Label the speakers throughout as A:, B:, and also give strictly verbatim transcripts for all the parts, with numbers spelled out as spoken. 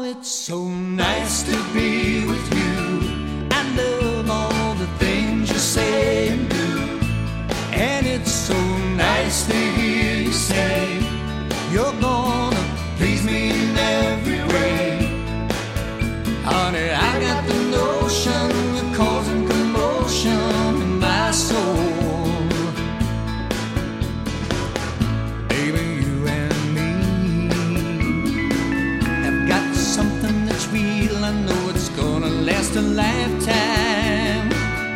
A: It's so nice to be with you and love all the things you say and do. And it's so nice to hear you say you're gonna please me in every way. Honey, I got the notion you're causing commotion in my soul. Baby, you and me have got something that's real. I know it's gonna last a lifetime.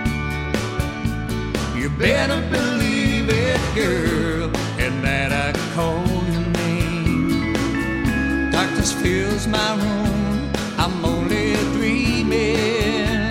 A: You better believe it, girl, and that I call your name. Darkness fills my room, I'm only dreaming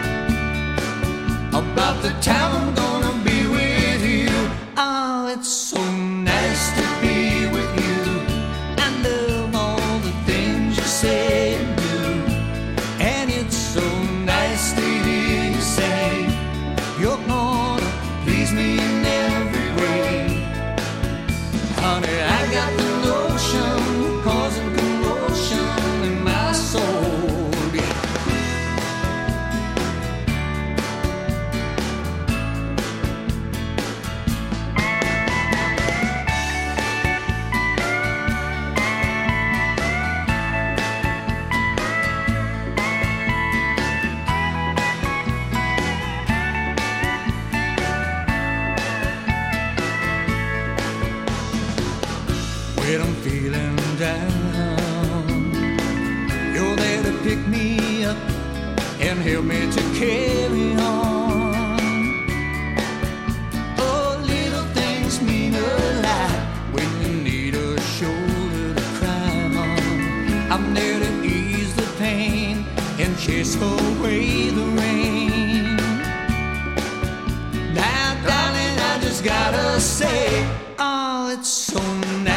A: about the time I'm gonna be with you. Oh, it's so nice to be with you and love all the things you say and do. And it's so nice to hear you say you're gonna please me in every way. Honey, I got the notion causing commotion in my soul. Yeah. When I'm feeling down, you're there to pick me up and help me to carry on. Oh, little things mean a lot when you need a shoulder to cry on. I'm there to ease the pain and chase away the rain. Now, darling, I just gotta say, oh, it's so nice